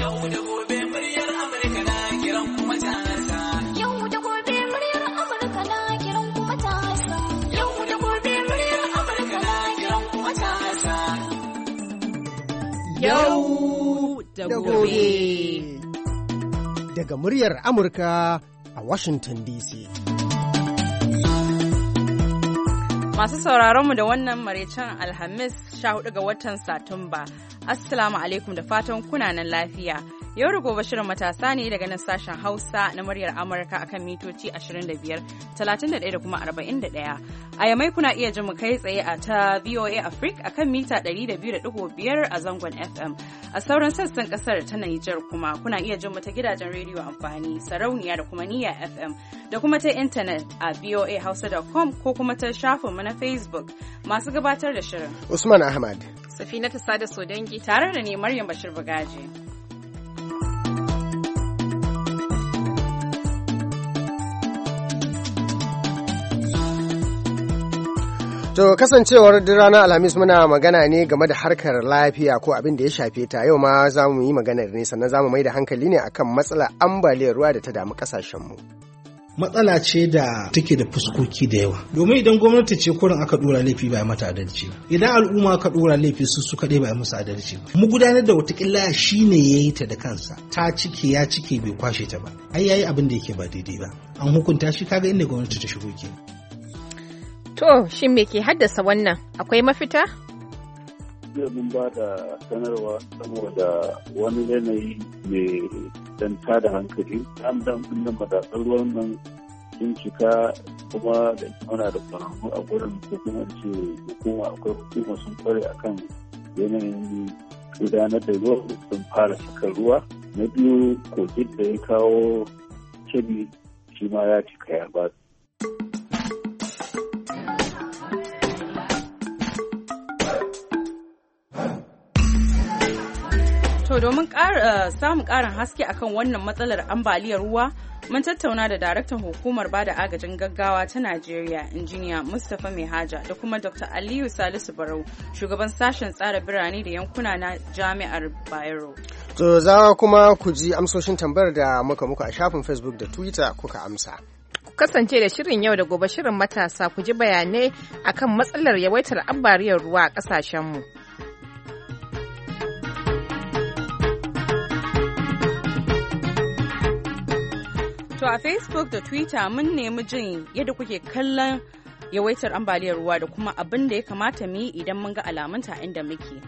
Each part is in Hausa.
Yau da gobe muryar Amurka na kiran kuma matasa. Yau da gobe muryar Amurka na kiran kuma matasa. Yau da gobe muryar Amurka na kiran kuma matasa. Yau da gobe. Daga muryar Amurka a Washington DC. Masu sauraronmu da wannan maraicen Alhamis 14 ga watan Satumba. Assalamu alaikum da fatan kuna nan lafiya. Yau da gobe shirin matasa ne daga nan sashen Hausa na muryar Amurka akan mitoci 25, 31 da kuma 41. A yamai kuna iya jin mu kai tsaye a ta VOA Africa akan mita 200.5 a zangon FM. A sauran sassan kasar ta Nijar kuma kuna iya jin mu ta gidajen rediyo amfani, sarauniya da kuma niyya FM da kuma ta intanet a voahausa.com ko kuma ta shafinmu na Facebook. Masu gabatar da shirin Usman Ahmad, Safinatu Sada Sodangi tare da ni Maryam Bashir Bagaji. To kasancewar duk ranar Alhamis muna magana ne game da harkar lafiya ko abin da ya shafe ta, yau ma za mu yi maganar ne, sannan za mu mai da hankali ne akan matsalar ambaliyar ruwa da ta damu kasashenmu. Matsala ce da take da fuskoki da yawa, domin idan gwamnati ce kurin aka dora laifi ba mata adalci ba, idan al'umma aka dora laifi su kaɗai ba musu adalci ba. Mu gudanar da watakila shi ne ya yi ta da kansa, ta cike ya cike bai kwashe ta ba, ai yayi abin da yake ba daidai ba, an hukunta shi, kaga inda gwamnati ta shigo ke. To, shin me ke haddasa wannan? Akwai mafita? Jiya mun ba da sanarwa saboda wani yanayi mai dan tada hankali. An dan nan madatsar ruwan nan sun cika, kuma da ana da ƙwararru a gurin, ko kuma ce hukuma, akwai hukuma sun kware akan yanayin gudanar da ruwa, sun fara cika ruwa. Na biyu, kogin da ya kawo Kebbi shi ma ya cika ya ba. To domin samun ƙarin haske akan wannan matsalar ambaliyar ruwa, mun tattauna da daraktan hukumar bada agajin gaggawa ta Najeriya, injiniya Mustapha Mehaja, da kuma Dr. Aliyu Salisu Barau, shugaban sashen tsara birane da yankuna na Jami'ar Bayero. To za kuma ku ji amsoshin tambayar da muka muku a shafin Facebook da Twitter kuka amsa. Kasance da shirin yau da gobe shirin matasa ku ji bayanai akan matsalar yawaitar ambaliyar ruwa a ƙasashenmu. To a Facebook da Twitter mun nemi jin yadda kuke kallon yawaitar ambaliyar ruwa da kuma abin da ya kamata mu yi idan mun ga alamunta inda muke.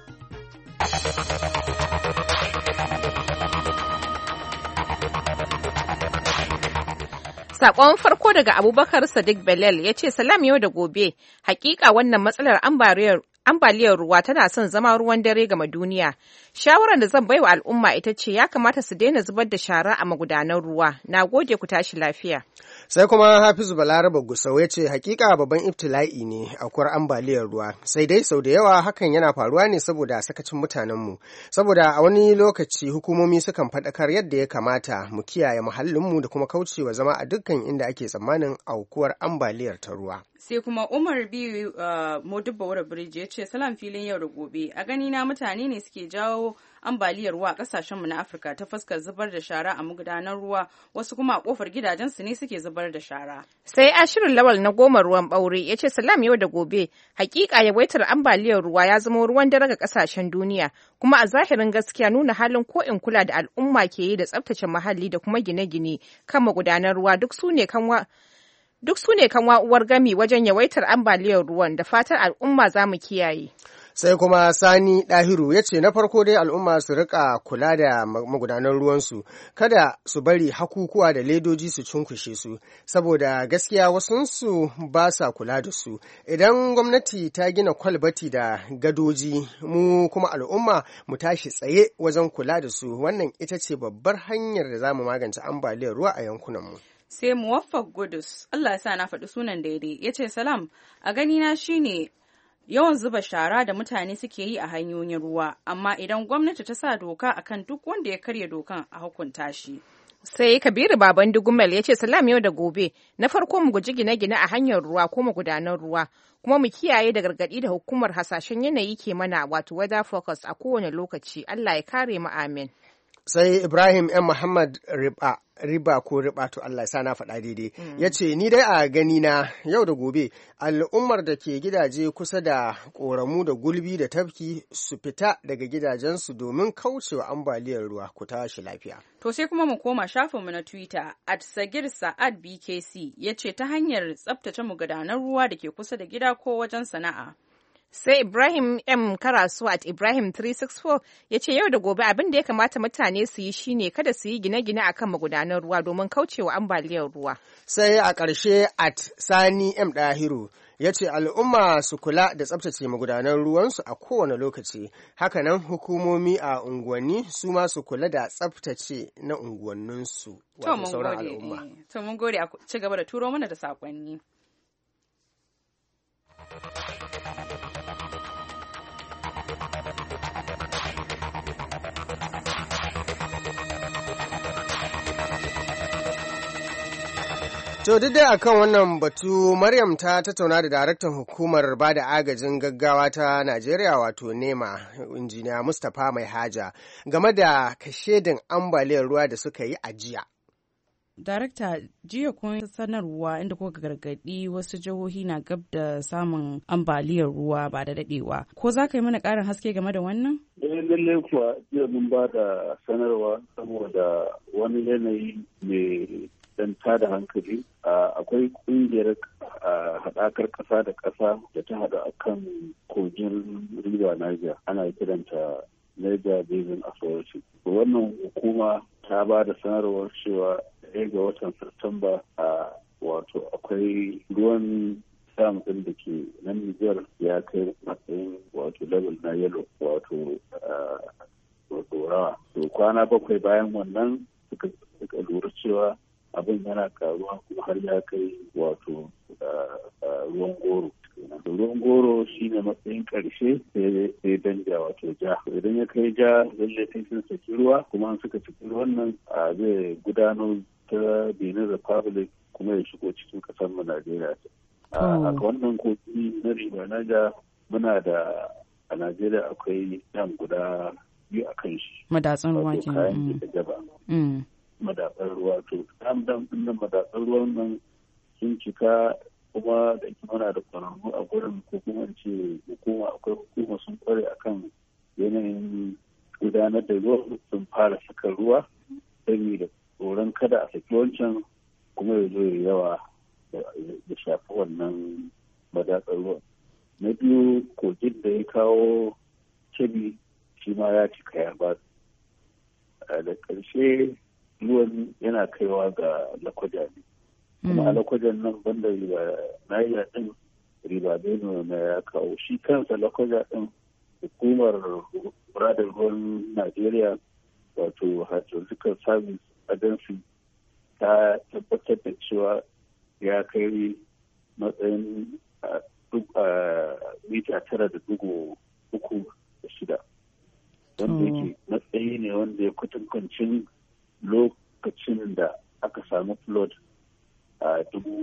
Sakon farko daga Abubakar Sadiq Belal ya ce salam yau da gobe, hakika wannan matsalar ambaliyar ruwa tana son zama ruwan dare game duniya. Shawarar da zan baiwa al'umma ita ce ya kamata su daina zubar da shara a magudanan ruwa. Na gode, ku tashi lafiya. Sai kuma Hafizu Balaraba Gusau ya ce hakika babban ibtila'i ne aukuwar ambaliyar ruwa, sai dai sau da yawa hakan yana faruwa ne saboda sakacin mutanenmu, saboda a wani lokaci hukumomi sukan faɗakar yadda ya kamata mu kiyaye muhallinmu da kuma kaucewa zama a dukkan inda ake tsammanin aukuwar ambaliyar ta ruwa. Sai kuma Umar biyu Modibba Wura Birji ya ce salam filin yau da gobe, a gani na mutane ne suke jawo ambaliyar ruwa a kasashenmu na Afirka ta fuskar zubar da shara a magudanan ruwa, wasu kuma a kofar gidajensu ne suke zubar da shara. Sai Ashirin Lawal na Goma Ruwan Ɓaure ya ce salam yau da gobe, hakika yawaitar ambaliyar ruwa ya zama ruwan dare ga kasashen duniya, kuma a zahirin gaskiya nuna halin ko in kula da al'umma ke yi da tsaftace muhalli da kuma gine-gine kan magudanan ruwa duk su ne kan uwar gami wajen yawaitar ambaliyar ruwan, da fatar al'umma za mu kiyaye. Sai kuma Sani Dahiru ya ce na farko dai al'umma su rika kula da magudanan ruwansu, kada su bari hakukuwa da ledoji su cunkushe su, saboda gaskiya wasunsu ba sa kula da su. Idan gwamnati ta gina kwalbati da gadoji, mu kuma al'umma mu tashi tsaye wajen kula da su, wannan ita ce babbar hanyar da za mu magance ambaliyar ruwa a yankunanmu. Sai Muwaffaq Gudus, Allah ya sa na faɗi sunan daidai, ya ce salam, a ganina shine yawan zuba shara da mutane suke yi a hanyoyin ruwa, amma idan gwamnati ta sa doka akan duk wanda ya karya dokan a hukunta shi. Sai Kabiru Baban Dugumel ya ce salam yau da gobe, na farko mu guji gine-gine a hanyar ruwa ko magudanan ruwa, kuma mu kiyaye da gargaɗi da hukumar hasashen yanayi ke mana, wato weather focus, a kowane lokaci. Allah ya kare mu, amin. sai Ibrahim M. Muhammad riba ko riba to Allah sa na faɗa daidai ya ce ni dai a gani na yau da gobe al'ummar da ke gidaje kusa da ƙoramu da gulbi da tafki su fita daga gidajensu domin kaucewa ambaliyar ruwa ku tashi lafiya. To sai kuma mu koma shafinmu na Twitter @Sagir Sa'ad BKC ya ce ta hanyar tsaftace magudanan ruwa da ke kusa da gida ko wajen sana'a. Sai Ibrahim M. Karasu Ibrahim 364 ya ce yau da gobe abin da ya kamata mutane su yi shine kada su yi gine-gine akan magudanan ruwa domin kaucewa ambaliyar ruwa. Sai a ƙarshe Sani M. Dahiru ya ce al'umma su kula da tsabtace magudanan ruwansu a kowane lokaci. Hakanan hukumomi a unguwanni su ma su kula da tsabtace na unguwanninsu wato sauran al'umma. To mun gode a ci gaba da turo mana da saƙonni. To duk dai akan wannan batu Maryam ta tattauna da daraktan hukumar bada agajin gaggawa ta Najeriya wato NEMA injiniya Mustapha Mai Haja game da kashedin ambaliyar ruwa da suka yi a jiya. Darakta, jiya kun sanarwa inda kuka gargadi wasu jihohi na gab da samun ambaliyar ruwa ba da dadewa. Ko za ka yi mana ƙarin haske game da wannan? Lallai kuwa jiya mun ba da sanarwa saboda wani yanayi mai dan tada hankali. Akwai kungiyar haɗakar ƙasa da ƙasa da ta haɗa akan kogin river Niger, ana kiranta Niger Basin Authority. Wannan hukuma ta ba da sanarwar cewa ga watan Satumba wato akwai ruwan dam ɗin da ke nan Niger ya kai matsayin wato level na yellow wato rawa. To kwana bakwai bayan wannan suka lura cewa abin yana karuwa kuma har ya kai wato ruwan goro. Ruwan goro shine matsayin ƙarshe sai danja wato ja. Idan ya kai ja lalle sai sun saki ruwa, kuma an suka saki ruwan nan zai gudano ta Benin Republic kuma ya shigo cikin ƙasar mu Najeriya. A wannan kogi na River Niger muna da a Najeriya akwai dam guda biyu a kan shi. Madatsun ruwa ke kayan da gaba. Madatsar ruwa to dam din nan madatsar ruwan nan sun cika, kuma da muna da kwararru a gurin ko kuma ce hukuma akwai hukuma sun kware akan yanayin gudanar da ruwa sun fara saka ruwa saboda tsoron kada a saki wancan kuma ya zo ya yawa ya shafi wannan madatsar ruwa. Na biyu kogin da ya kawo Kebbi shi ma ya cika ya ba da ƙarshe ruwan yana kaiwa ga Lakwaja ne. Kuma a Lakwajan nan banda riba Niger din riba Benue na ya kawo shi kansa Lakwaja din hukumar kula da ruwan Najeriya wato Hydrological Service Agency ta tabbatar da cewa ya kai matsayin mita 9.36 wanda yake matsayi ne wanda ya kutankancin lokacin da aka samu flood a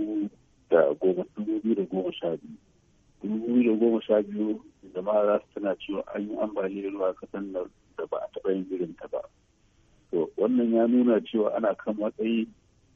2012 jama'a za su tana cewa an yi ambaliyar ruwa kasan da ba a taɓa yin irin ta ba. To wannan ya nuna cewa ana kan matsayi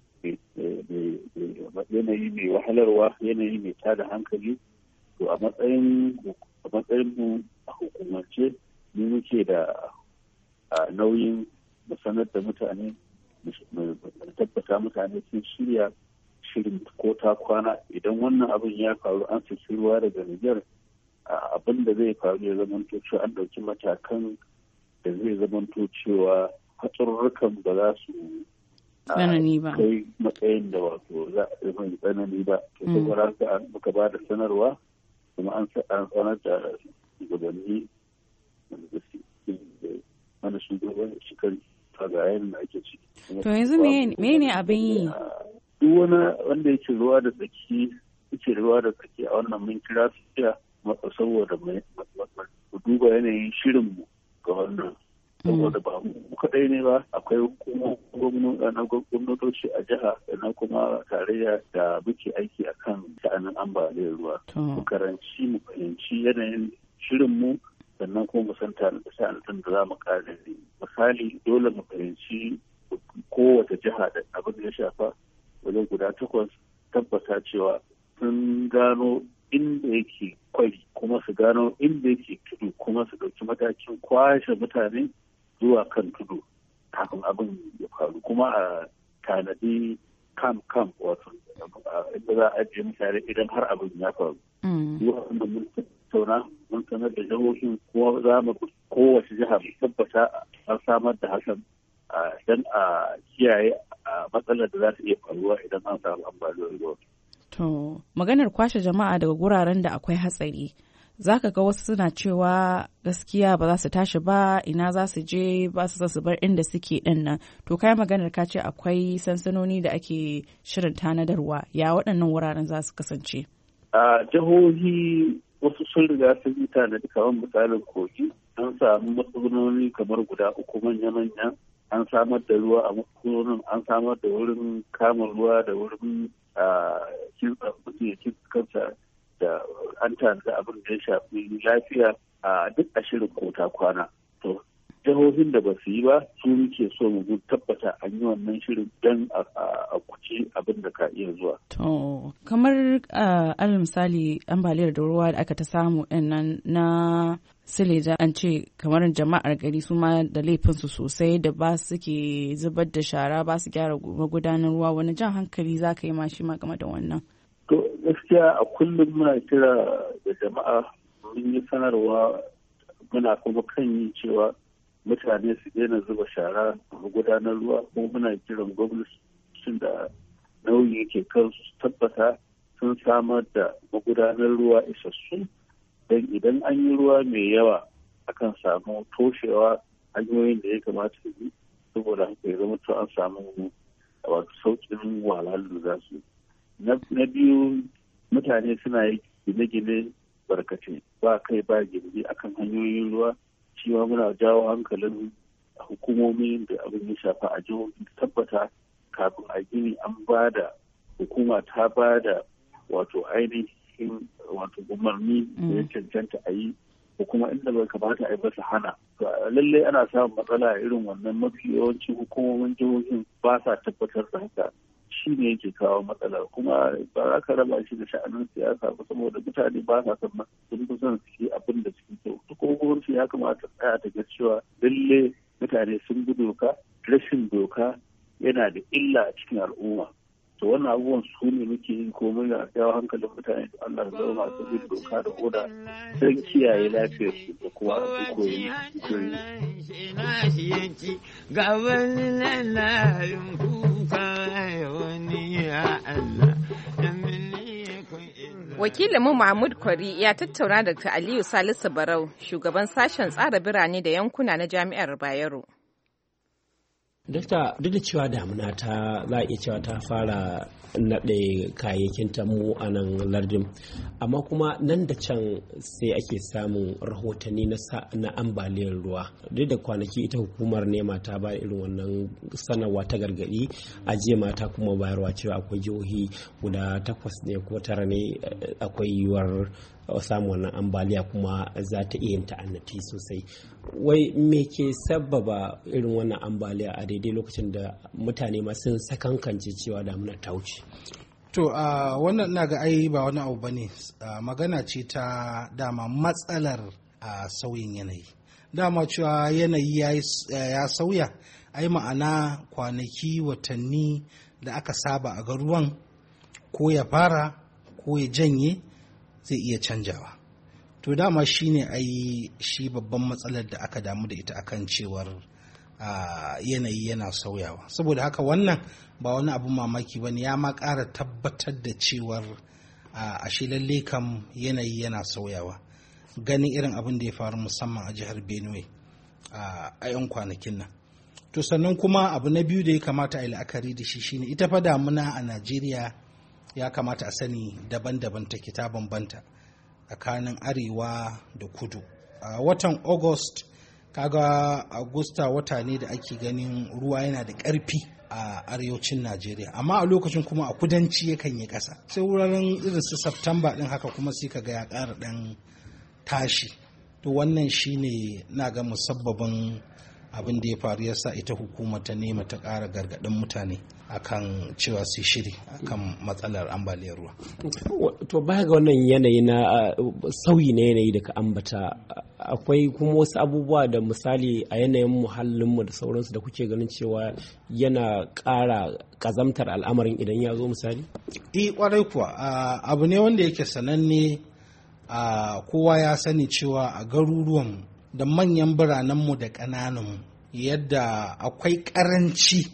yanayi mai wahalarwa, yanayi mai tada hankali. To a matsayin mu a hukumance ni muke da nauyin mu sanar da mutane, mu tabbata mutane sun shirya shirin ko ta kwana idan wannan abin ya faru an saki ruwa daga Nijar, abin da zai faru ya zamanto cewa an ɗauki matakan da zai zamanto cewa hatsarurrukan ba za su tsanani ba, kai matsayin da wato za a yi tsanani ba. To saboda haka muka ba da sanarwa kuma an sanar da shugabanni da mana shugaban shikari ga yayin da ake ciki. To yanzu me abin yi? Duk wani wanda yake ruwa da tsaki a wannan mun kira su ya matsa saboda mu duba yanayin shirinmu ga wannan. Saboda ba mu kaɗai ne ba, akwai gwamnatoci a jiha da na kuma tarayya da muke aiki akan sha'anin ambaliyar ruwa. Mu karanci mu fahimci yanayin shirinmu sannan kuma mu san tanadin da za mu kare. Misali dole mu fahimci kowace jiha da abin da ya shafa wajen guda 8 tabbata cewa sun gano inda yake kwari kuma su gano inda yake tudu kuma su ɗauki matakin kwashe mutane zuwa kan tudu kafin abin ya faru, kuma a tanadi camp wato inda za a ajiye mutane idan har abin ya faru. Wannan mun tattauna mun sanar da jihohin kuma za mu kowace jiha mu tabbata an samar da hakan don a kiyaye matsalar da za ta iya faruwa idan an samu ambaliyar ruwa. To, maganar kwashe jama'a daga guraren da akwai hatsari, za ka ga wasu suna cewa gaskiya ba za su tashi ba, ina za su je, ba su bar inda suke ɗin nan. To, kai maganar ka ce akwai sansanoni da ake shirin tanadarwa, ya waɗannan wuraren za su kasance? A jihohi wasu sun riga sun yi tanadi kamar misalin Kogi, an samu matsugunoni kamar guda 3 manya-manya, an samar da ruwa a matsugunonin, an samar da wurin kama ruwa da wurin kansa da an tanada abin da ya shafi lafiya a duk a shirin kota kwana. To, jihohin da ba su yi ba su muke so mu tabbata an yi wannan shirin don a kuce abin da ka iya zuwa. To, kamar alal misali ambaliyar da ruwa da aka ta samu nan na Sileja, an ce kamar jama'ar gari su ma da laifinsu sosai da ba su ke zubar da shara, ba su gyara magudanar ruwa, wani jan hankali za ka yi ma shi ma game da wannan? To gaskiya a kullum muna kira da jama'a, mun yi sanarwa muna kuma kan yi cewa mutane su daina zuba shara a magudanar ruwa, kuma muna kiran gwamnati da nauyi ke kansu su tabbata sun samar da magudanar ruwa isassu, don idan an yi ruwa mai yawa akan samu toshewa hanyoyin da ya kamata su yi, saboda haka ya zama to an samu wato sauƙin wahalhalun da za su. Na biyu, mutane suna yi gine-gine barkace ba kai ba gindi akan hanyoyin ruwa, cewa muna jawo hankalin hukumomi da abin ya shafa a jihohi tabbata kafin a gini an ba da hukuma ta ba da wato ainihin wato umarni da ya cancanta a yi, ko kuma inda bai kamata a yi ba su hana. Lallai ana samun matsala irin wannan, mafi yawancin hukumomin jihohin ba sa tabbatar da haka, shi ne yake kawo matsala. Kuma ba za ka raba shi da sha'anin siyasa ba, saboda mutane ba sa son sun fi son su yi abin da suke so. Duk gwamnati ya kamata tsaya ta ga cewa lalle mutane sun bi doka, rashin doka yana da illa a cikin al'umma. To wannan abubuwan su ne muke yin komai da jawo hankalin mutane da Allah zama masu bin doka da oda don kiyaye lafiyar su da kuma koyi. Ga wani lalayin kuka wani ya Allah. Wakilinmu Mahmud Kwari ya tattauna da Aliyu Salisu Barau, shugaban sashen tsara birane da yankuna na Jami'ar Bayero. Dakta, duk da cewa damuna ta za a iya cewa ta fara naɗe kayayyakin ta mu a nan lardin, amma kuma nan da can sai ake samun rahotanni na ambaliyar ruwa. Duk da kwanaki ita hukumar nema ta ba irin wannan sanarwa ta gargaɗi, a jiya mata kuma bayarwa cewa akwai jihohi guda 8 ne ko 9 ne akwai yiwuwar samun wannan ambaliya kuma za ta iya yin ta'annati sosai. Wai me ke sabbaba irin wannan ambaliya a daidai lokacin da mutane ma sun sakankance cewa damuna ta wuce? To wannan na ga ai ba wani abu bane, magana ce ta dama matsalar sauyin yanayi. Dama cewa yanayi ya sauya, ai ma'ana kwanaki watanni da aka saba a ga ruwan ko ya fara ko ya janye zai iya canjawa. To dama shine ai shi babban matsalar da aka damu da ita akan cewar yanayi yana sauyawa. Saboda haka wannan ba wani abu mamaki bane, ya ma ƙara tabbatar da cewar ashe lalle kam yanayi yana sauyawa. Ganin irin abin da ya faru musamman a jihar Benue a 'yan kwanakin nan. To sannan kuma abu na biyu da ya kamata a yi la'akari da shi shine ita fa damuna a Najeriya ya kamata a sani daban-daban take, ta bambanta tsakanin arewa da kudu. A watan August, kaga Agusta wata ne da ake ganin ruwa yana da ƙarfi a arewacin Najeriya, amma a lokacin kuma a kudanci yakan yi ƙasa. Sai wuraren irin su September din haka kuma sai kaga ya ƙara ɗan tashi. to wannan shine na ga musabbabin abin da ya faru ya sa ita hukumar ta nema ta ƙara gargaɗin mutane akan cewa su shiri akan matsalar ambaliyar ruwa. To baya ga wannan yanayi na sauyi na yanayi da ka ambata, akwai kuma wasu abubuwa da misali a yanayin muhallinmu da sauransu da kuke ganin cewa yana ƙara ƙazamtar al'amarin idan ya zo misali? Kwarai kuwa abu ne wanda yake sananne, kowa ya sani cewa a garuruwan da manyan biranenmu da ƙanananmu yadda akwai ƙaranci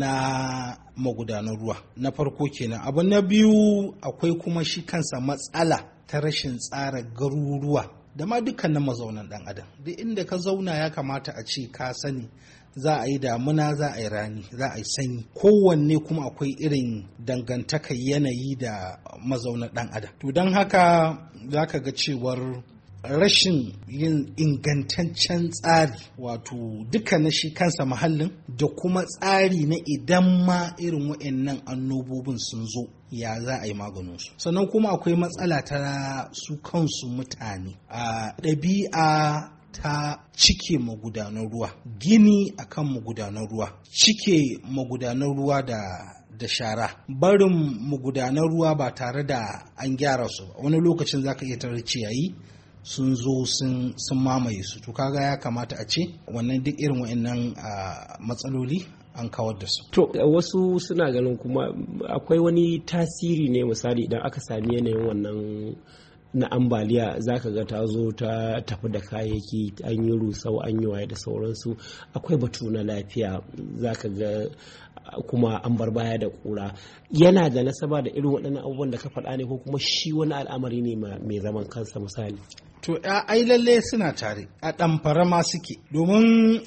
na magudanan ruwa. Na farko kenan. Abu na biyu, akwai kuma shi kansa matsala ta rashin tsara garuruwa da ma dukkanin mazaunan ɗan adam. Duk inda ka zauna ya kamata a ce ka sani za a yi damuna, za a yi rani, za a yi sanyi, kowanne kuma akwai irin dangantakar yanayi da mazaunan ɗan adam. To don haka za ka ga cewar rashin yin ingantaccen tsari, wato duka na shi kansa muhallin da kuma tsari na idan ma irin waɗannan annobobin sun zo ya za a yi maganinsu. Sannan kuma akwai matsala ta su kansu mutane a ɗabi'a ta cike magudanan ruwa, gini akan magudanan ruwa, cike magudanan ruwa da shara, barin magudanan ruwa ba tare da an gyara su ba. Wani lokacin za ka iya tarar ciyayi sun zo sun mamaye su. To kaga ya kamata a ce wannan duk irin wa'annan matsaloli an kawar da su. To wasu suna ganin kuma akwai wani tasiri ne misali idan aka sami yanayin wannan na ambaliya, za ka ga ta zo ta tafi da kayayyaki, an yi rusau, an yi waye da sauransu. Akwai batu na lafiya, za ka ga kuma an bar baya da kura. Yana da nasaba da irin waɗannan abubuwan da ka faɗa ne, ko kuma shi wani al'amari ne mai zaman kansa misali? To ai lalle suna tare, a ɗamfara ma suke, domin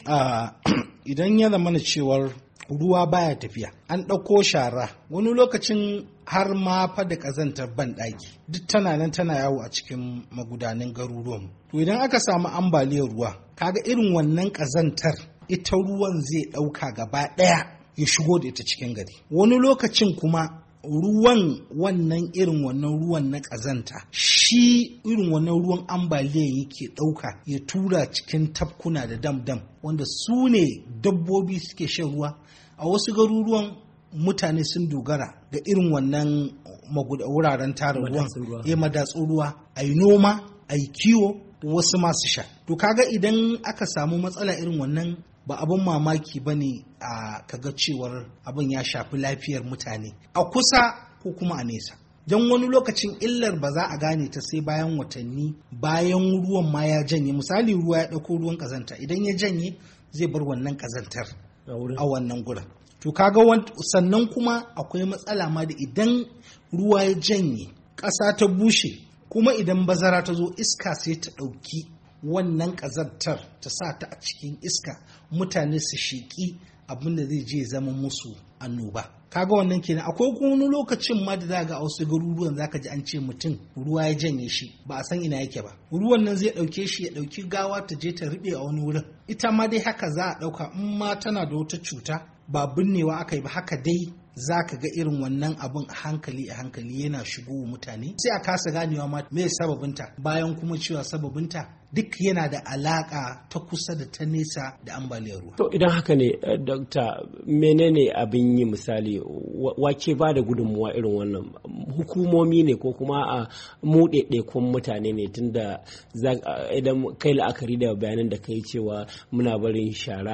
idan ya zama cewar ruwa baya tafiya, an ɗauko shara, wani lokacin har ma fa da ƙazantar banɗaki duk tana nan tana yawo a cikin magudanan garuruwan. To idan aka samu ambaliyar ruwa, kaga irin wannan ƙazantar ita ruwan zai ɗauka gaba ɗaya ya shigo da ita cikin gari. Wani lokacin kuma ruwan wannan irin wannan ruwan na ƙazanta, shi irin wannan ruwan ambaliya yake ɗauka ya tura cikin tafkuna da dam-dam wanda su ne dabbobi suke shan ruwa. A wasu garuruwan mutane sun dogara ga irin wannan wuraren tara ruwan, madatsun ruwa, a yi noma, a yi kiwo, wasu masu sha. To kaga idan aka samu matsala irin wannan, ba abin mamaki ba ne a kaga cewar abin ya shafi lafiyar mutane a kusa ko kuma a nesa. Don wani lokacin illar ba za a gane ta sai bayan watanni, bayan ruwan ma ya janye. Misali, ruwa ya ɗauko ruwan ƙazanta, idan ya janye zai bar wannan ƙazantar a wannan gurin. To kaga sannan kuma akwai matsala ma da idan ruwa ya janye, ƙasa ta bushe, kuma idan bazara ta zo, iska sai ta ɗauki wannan ƙazantar ta sa ta a cikin iska, mutane su sheƙi abin da zai je zama musu annoba. Kaga wannan kenan. Akwai kuma wani lokacin ma da za ga a wasu garuruwan za ka ji an ce mutum ruwa ya janye shi, ba a san ina yake ba, ruwan nan zai ɗauke shi ya ɗauki gawa ta je ta riɓe a wani wurin. Ita ma dai haka za a ɗauka, in ma tana da wata cuta ba binnewa aka yi ba, haka dai za ka ga irin wannan abin a hankali yana shigo mutane, sai a kasa ganewa ma me sababinta, bayan kuma cewa sababinta duk yana da alaka ta kusa da ta nesa da ambaliyar ruwa. To idan haka ne, Dokta, menene abin yi misali, wake ba da gudunmuwa irin wannan? Hukumomi ne ko kuma a mu ɗaiɗaikun mutane ne? Tunda idan kai la'akari da bayanan da kai cewa muna barin shara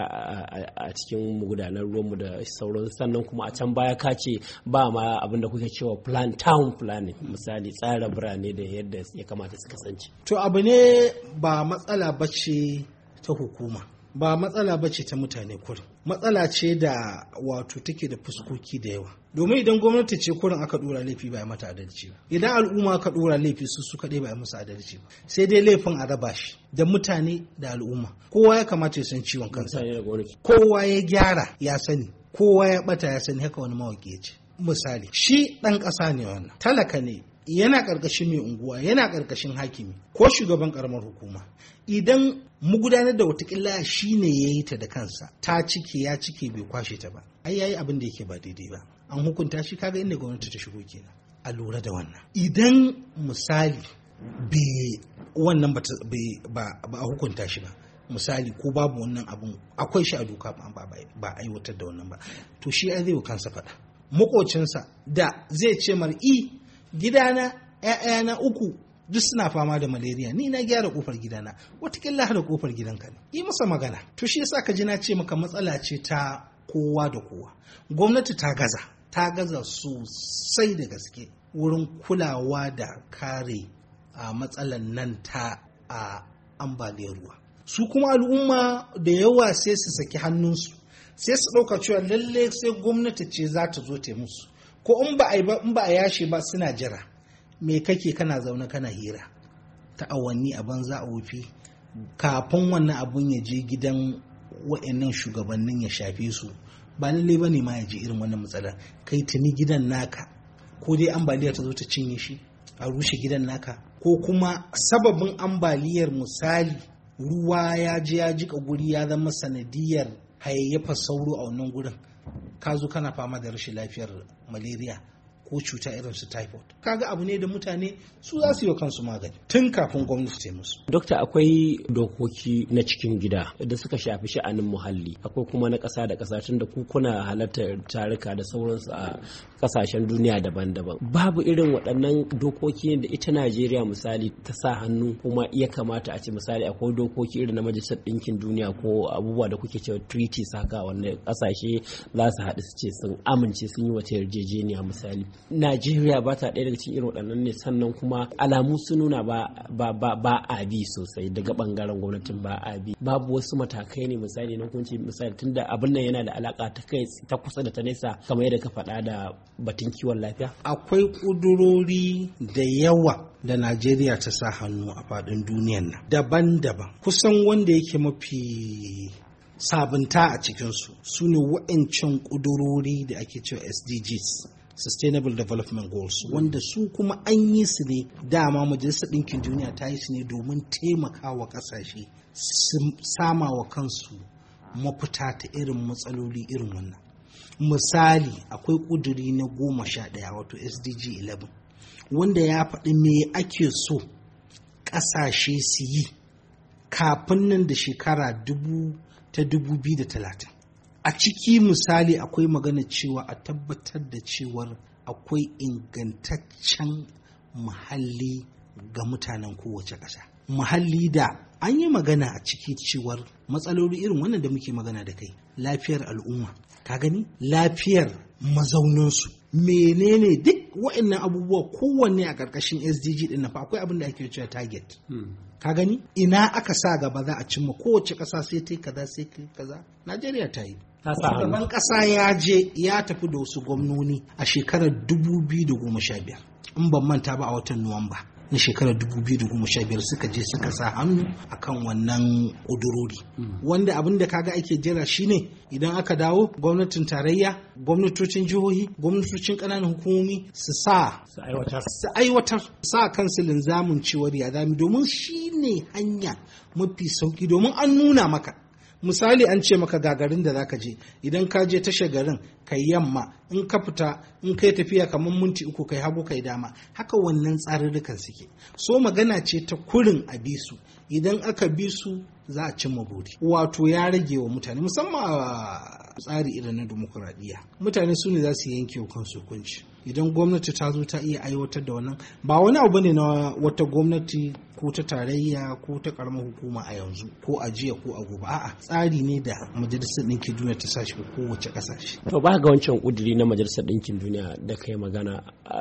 a cikin magudanar ruwanmu da sauran, sannan kuma a can baya ka ce ba ma abin da kuke cewa town planning, misali tsara birane da yadda ya kamata su kasance. To abu ne ba matsala bace ta hukuma, ba matsala bace ta mutane kurin, matsala ce da wato take da fuskoki da yawa. Domin idan gwamnati ce kurin aka dora laifi ba ya mata adalci ba, idan al'umma aka dora laifi su kaɗai ba ya musu adalci ba, sai dai laifin a raba shi da mutane da al'umma. Kowa ya kamata ya san ciwon kansa, kowa ya gyara ya sani, kowa ya bata ya sani. Haka wani mawaki ya ce. Misali, shi ɗan ƙasa ne wannan, talaka ne, yana ƙarƙashin mai unguwa, yana ƙarƙashin hakimi ko shugaban ƙaramar hukuma. Idan mu gudanar da watakila shi ne ya yi ta da kansa, ta cike ya cike bai kwashe ta ba, ai yayi abin da yake ba daidai ba, an hukunta shi. Kaga inda gwamnati ta shigo kenan, a lura da wannan. Idan misali wannan ba a hukunta shi ba misali ko babu wannan abun akwai shi a doka ba aiwatar da wannan ba to shi ai zai kansa faɗa makocinsa da zai ce gidana ƴaƴana 3 duk suna fama da malaria ni na gyara kofar gidana watakila da kofar gidanka ne yi masa magana to shi yasa ka ji na ce maka matsala ce ta kowa da kowa gwamnati ta gaza sosai da gaske wurin kulawa da kare a matsalan nan ta ambaliyar ruwa su kuma al'umma da yawa sai su saki hannunsu sai su ɗauka cewa lalle sai gwamnati ce za ta zo ta musu ko in ba a yashe ba suna jira me kake kana zaune kana hira ta awanni a banza a wufi kafin wannan abun ya je gidan wa'annan shugabannin ya shafe su ba lalle bane ma ya je irin wannan matsalar kai tuni gidan naka ko dai ambaliya ta zo ta cinye shi a rushe gidan naka ko kuma sababin ambaliyar misali ruwa ya je ya jika guri ya zama sanadiyar hayayyafa sauro a wannan gurin ka zo kana fama da rashin lafiyar malaria ko cuta irin su typhoid kaga abu ne da mutane su za su yi kansu magani tun kafin gwamnati ta musu. Dokta, akwai dokoki na cikin gida da suka shafi sha'anin muhalli akwai kuma na ƙasa da ƙasa tun da kuna halartar taruka da sauransu a ƙasashen duniya daban-daban babu irin waɗannan dokoki da ita Najeriya misali ta sa hannu kuma ya kamata a ce misali akwai dokoki irin na Majalisar Ɗinkin Duniya ko abubuwa da kuke cewa treaties haka wannan ƙasashe za su haɗu su ce sun amince sun yi wata yarjejeniya misali Najeriya ba ta ɗaya daga cikin irin waɗannan ne sannan kuma alamu sun nuna ba a bi sosai daga ɓangaren gwamnatin ba a bi babu wasu matakai ne misali na kunci misali tunda abin nan yana da alaka ta kai ta kusa da ta nesa kamar yadda ka faɗa da batun kiwon lafiya. Akwai ƙudurori da yawa da Najeriya ta sa hannu a faɗin duniyan nan daban-daban kusan wanda yake mafi sabunta a cikinsu su ne wa'ancan ƙudurori da ake cewa SDGs Sustainable Development Goals wanda su kuma an yi su ne dama Majalisar Ɗinkin Duniya ta yi su ne domin taimakawa ƙasashe su sama wa kansu mafita ta irin matsaloli irin wannan. Misali akwai ƙuduri na 11 wato SDG 11 wanda ya faɗi me ake so ƙasashe su yi kafin nan da shekara 2030. A ciki misali akwai magana cewa a tabbatar da cewar akwai ingantaccen muhalli ga mutanen kowace ƙasa. Muhalli da an yi magana a ciki cewar matsaloli irin wannan da muke magana da kai lafiyar al'umma ka gani lafiyar mazauninsu menene duk wa'annan abubuwa kowanne a ƙarƙashin SDG ɗin fa akwai abin da ake cewa target ka gani ina aka sa gaba za a cimma kowace ƙasa sai ta yi kaza sai ta yi kaza Najeriya ta yi shugaban ƙasa ya je ya tafi da wasu gwamnoni a shekarar 2015 in ban manta ba a watan Nuwamba na shekarar 2015 suka je suka sa hannu akan wannan ƙudurori wanda abin da kaga ake jira shine idan aka dawo gwamnatin tarayya gwamnatocin jihohi gwamnatocin ƙananan hukumomi su aiwatar sa kansu linzamin cewar ya zami domin shine hanya mafi sauki domin an nuna maka misali an ce maka gagarin da zaka je idan ka je tashar garin kai yamma in ka fita in kai tafiya kamar minti 3 kai hagu kai dama haka wannan tsarurrukan suke so magana ce ta kurin a bisu idan aka bi su za a cimma buri wato ya rage wa mutane musamman a tsari irin na demokuraɗiyya mutane su ne za su yanke wa kansu hukunci idan gwamnati ta zo ta iya aiwatar da wannan ba wani abu ne na wata gwamnati ko ta tarayya ko ta karamar hukuma a yanzu ko a jiya ko a gobe a'a tsari ne da majalisar ɗinkin duniya ta sashi kowace ƙasashe. To ba ga wancan ƙuduri na majalisar ɗinkin duniya da kai magana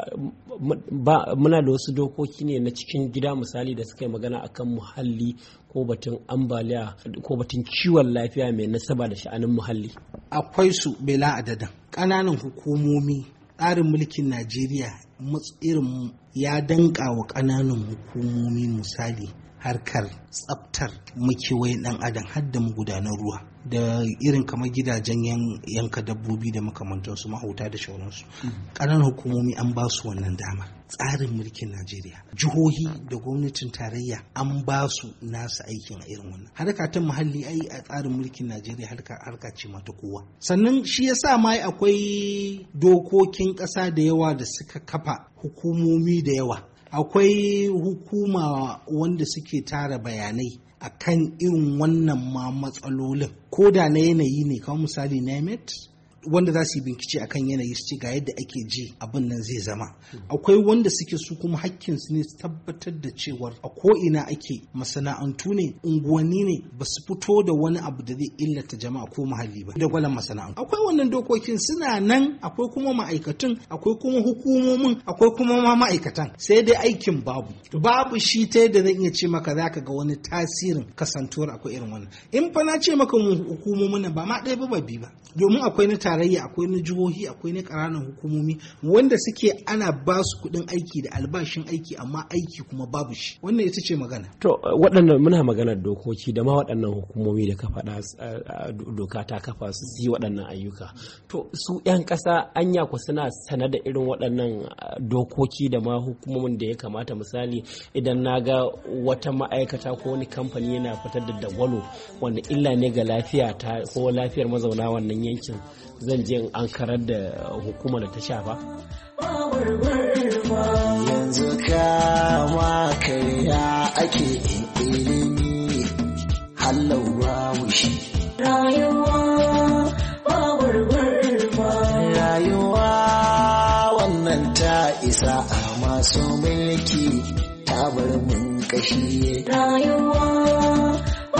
muna da wasu dokoki ne na cikin gida misali da suka yi magana akan muhalli ko batun ambaliya ko batun kiwon lafiya mai nasaba da sha'anin muhalli. Akwai su bela adadin ƙananan hukumomi tsarin mulkin Najeriya irin ya danka wa ƙananan hukumomi misali harkar tsaftar makewayin ɗan adam har da magudanar ruwa da irin kamar gidajen yanka dabbobi da makamantansu mahauta da shauransu ƙananan hukumomi an ba su wannan dama tsarin mulkin Najeriya jihohi da gwamnatin tarayya an ba su nasu aikin a irin wannan harka ta muhalli ai a tsarin mulkin Najeriya harka ce mata kowa sannan shi yasa ma akwai dokokin ƙasa da yawa da suka kafa hukumomi da yawa akwai hukuma wanda suke tara bayanai akan irin wannan ma matsalolin ko da na yanayi ne, kamar misali NIMET wanda za su yi bincike akan yanayi su ce ga yadda ake ji abin nan zai zama. Akwai wanda suke su kuma hakkinsu ne su tabbatar da cewar a ko'ina ake, masana'antu ne, unguwanni ne, ba su fito da wani abu da zai illata jama'a ko muhalli ba da gwalan masana'antu. Akwai wannan dokokin suna nan, akwai kuma ma'aikatun, akwai kuma hukumomin, akwai kuma ma ma'aikatan, sai dai aikin babu shi ta yadda zan iya ce maka za ka ga wani tasirin kasantuwar akwai irin wannan. In fa na ce maka hukumomin nan ba ma ɗaya ba biyu ba, domin akwai na tarayya, akwai na jihohi, akwai na ƙananan hukumomi wanda suke ana ba su kuɗin aiki da albashin aiki, amma aiki kuma babu shi. Wannan ita ce magana. To waɗannan muna maganar dokoki da ma waɗannan hukumomi da ka faɗa doka ta kafa su yi waɗannan ayyuka. To su 'yan ƙasa anya ku suna sanar da irin waɗannan dokoki da ma hukumomin da ya kamata, misali idan na ga wata ma'aikata ko wani kamfani yana fitar da dagwalo wanda illa ne ga lafiya ta ko lafiyar mazauna wannan yankin, zan je an karar da hukumar da ta shafa. Yanzu kama karya ake ilimi halawa wushi. Rayuwa wannan ta isa a masu mulki ta bar mun kashi. Rayuwa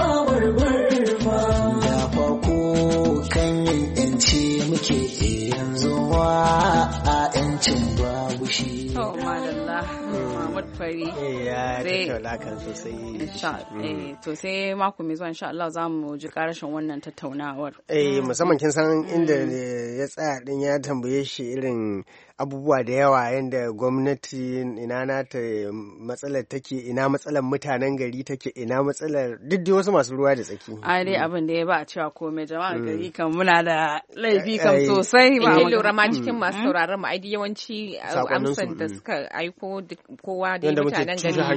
da farko kan yin yanci muke yanzu a yancin babu shi. Oh, madalla. Mahmud Fari. Ya tattauna kan sosai. To sai mako mai zuwa insha Allah za mu ji karashin wannan tattaunawar. Musamman kin san inda ya tsaya din ya tambaye shi irin abubuwa da yawa yadda gwamnati ina nata matsalar take, ina matsalar mutanen gari take, ina matsalar duk wasu masu ruwa da tsaki. Ai dai abin da ya ba a cewa komai jama'a gari kan muna da laifi kan sosai. Ba mu lura ma cikin masu sauraron mu aidi yawanci amsan da suka aiko kowa da mutanen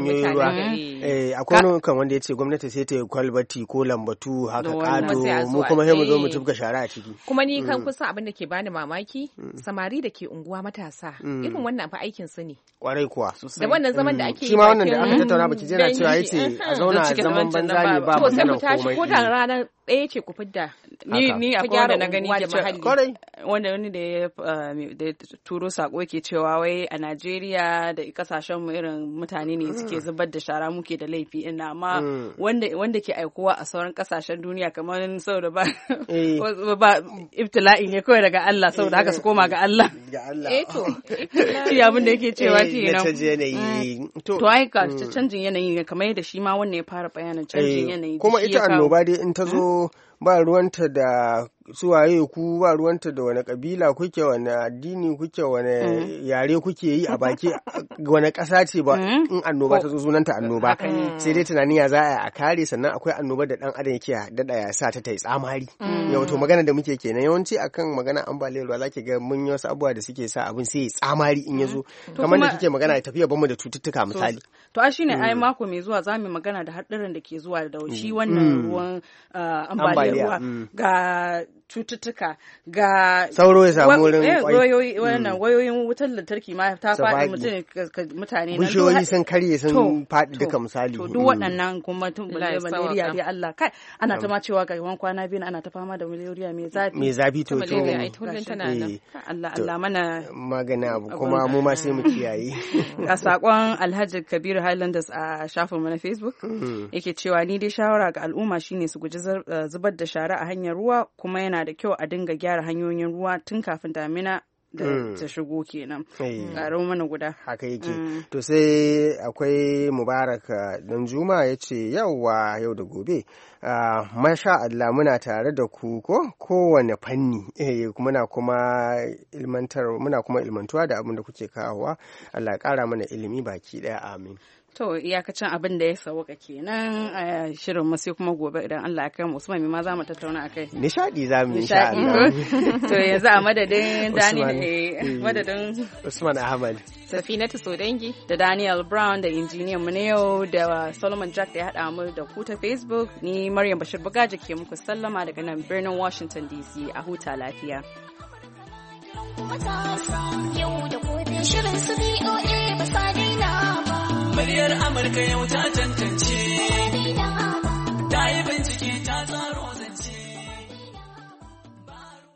gari. Akwai wani kan wanda ya ce gwamnati sai ta yi kwalbati ko lambatu haka kato, mu kuma sai mu zo mu tufka shara a ciki. Kuma ni kan kusa abin da ke bani mamaki, samari da ke unguwa matasa irin wannan fa aikin su ne. Kwarai kuwa. Da wannan zaman da ake yi. Shi ma wannan da aka tattauna baki jira cewa yace a zauna a zaman banza ne ba magana komai. To sai mu tashi ko da ranar ɗaya ce ku fidda. Ni akwai wanda na gani wanda wani da ya turo sako ke cewa wai a Najeriya da kasashen mu irin mutane ne suke zubar da shara muke da laifi ina amma wanda ke aikowa a sauran kasashen duniya kamar saboda ba ibtila'i ne kawai daga Allah saboda haka su koma ga Allah. To shi abin da yake cewa kenan. To ai ka canjin yanayi kamar yadda shi ma wannan ya fara bayanin canjin yanayi. Kuma ita annoba dai in ta zo ba ruwanta da suwaye ku, ba ruwanta da wani kabila kuke, wani addini kuke, wani yare kuke yi a baki, wani ƙasa ce ba in annoba ta zo sunanta annoba, sai dai tunani ya za a kare. Sannan akwai annoba da ɗan adam yake daɗa ya sa ta yi tsamari. Yau to magana da muke kenan yawanci akan magana ambaliyar ruwa zaki ga mun yi wasu abubuwa da suke sa abin sai ya tsamari in ya zo, kamar da kike magana tafiya bamu da cututtuka misali. To a shine ai mako mai zuwa za mu magana da haɗarin da ke zuwa da shi wannan ruwan ambaliyar ruwa ga cututtuka ga sauro ya samu wurin wayoyin wutar lantarki ma ta faɗi mutane nan bishiyoyi sun karye sun faɗi duka misali. To duk waɗannan kuma tun malaria dai Allah kai ana ta ma cewa ga kwana biyu ana ta fama da malaria mai zafi to Allah mana magana abu kuma mu ma sai mu kiyaye. A sakon Alhaji Kabiru Highlanders a shafin mu na Facebook yake cewa ni dai shawara ga al'umma shine su guji zubar da shara a hanyar ruwa, kuma yana da kyau a dinga gyara hanyoyin ruwa tun kafin damina da ta shigo kenan. Ƙaro mana guda. Haka yake. To sai akwai Mubarak dan Juma ya ce yau da gobe. Masha Allah muna tare da ku ko kowane fanni muna kuma ilmantuwa da abin da kuke kawowa. Allah ya ƙara mana ilimi baki ɗaya, amin. To iyakacin abin da ya sauka kenan a shirin masu kuma gobe idan Allah ya kai mu Usman ma za mu tattauna akai. Nishadi za mu insha Allah. To yanzu a madadin madadin Usman Ahmad, Safinatu Sodangi da Daniel Brown da injiniyan mu ne yau da Solomon Jack da ya haɗa mu da ku ta Facebook, ni Maryam Bashir Bugaji ke muku sallama daga nan birnin Washington DC, a huta lafiya. Yau da gobe shirin su BOA ba sa daina ba. muryar Amurka yau ta tantance.